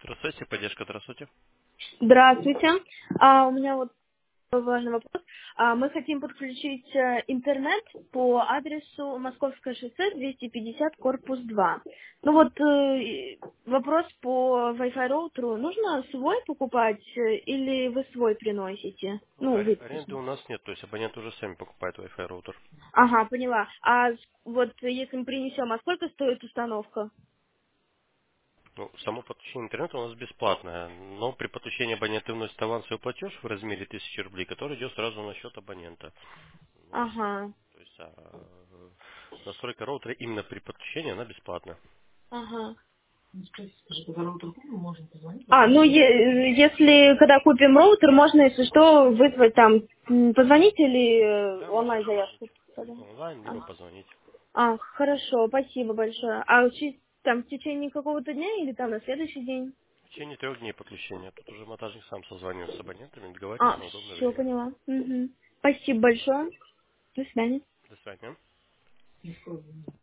Здравствуйте, поддержка, здравствуйте. Здравствуйте. У меня вот важный вопрос. Мы хотим подключить интернет по адресу Московское шоссе 250, корпус 2. Ну вот вопрос по Wi-Fi роутеру. Нужно свой покупать или вы свой приносите? Ну, Ну, вы. аренды у нас нет, то есть абонент уже сами покупает Wi-Fi роутер. Ага, поняла. А вот если мы принесем, а сколько стоит установка? Ну, само подключение интернета у нас бесплатное, но при подключении абонента вносит авансовый платеж в размере 1000 рублей, который идет сразу на счет абонента. Ну, Ага. то есть настройка роутера именно при подключении, она бесплатна. Ага. Ну если когда купим роутер, можно, если что, вызвать там, позвонить или Да, можете онлайн позвонить. заявку подать? Онлайн, А, либо позвонить. хорошо, спасибо большое. А там в течение какого-то дня или там на следующий день? В течение 3 дней подключения. Тут уже монтажник сам созванивается с абонентами, договаривается на удобное Все, время. поняла. Мгм. Спасибо большое. До свидания. До свидания.